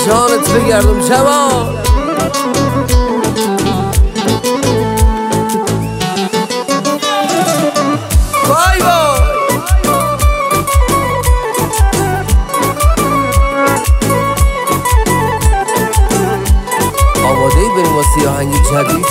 جانت بگردم جوان. وای وای آماده ای بریم واسه آهنگ جدید؟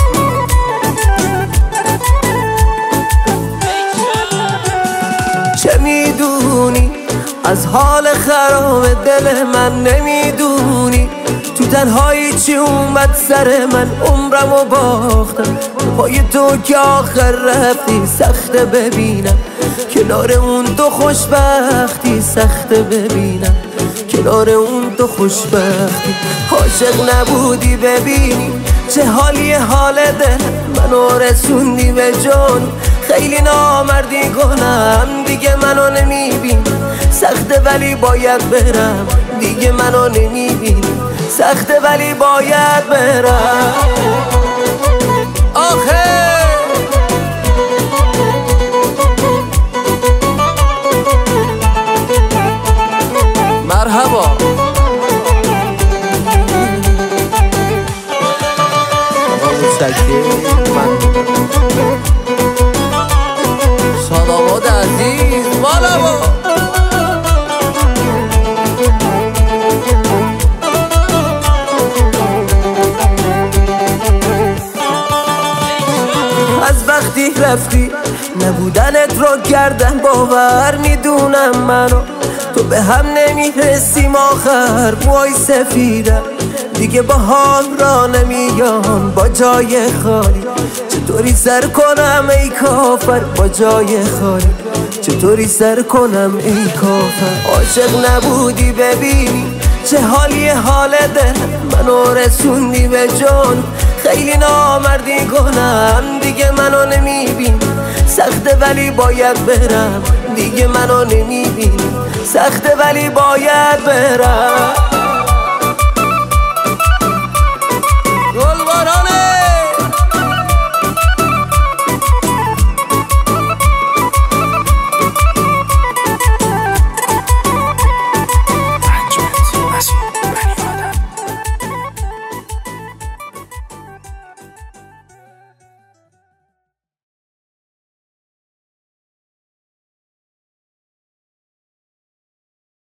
چه میدونی از حال خراب دل من؟ نمیدونی تو تنهایی چی اومد سر من؟ عمرمو باختم پای تو که آخر رفتی. سخته ببینم کنار اون تو خوشبختی، سخته ببینم کنار اون تو خوشبختی. عاشق نبودی ببینی چه حالی حال دل منو رسوندی به جان. خیلی نامردی کنم دیگه منو نمیبینی، سخته ولی باید برم دیگه منو نمیبینی، سخته ولی باید برم. آخه مرحبا آقا مستکی من سلامات عزیز والا با از وقتی رفتی نبودنت رو کردن باور. میدونم منو تو به هم نمیرسیم آخر. موهای سفیدم دیگه با حال را نمیام با جای خالی. چطوری سر کنم ای کافر با جای خالی؟ چطوری سر کنم ای کافر؟ عاشق نبودی ببینی چه حالی حال دل منو رسوندی به جان. خیلی نامردی کنم دیگه منو نمیبینی، سخته ولی باید برم دیگه منو نمیبینی، سخته ولی باید برم.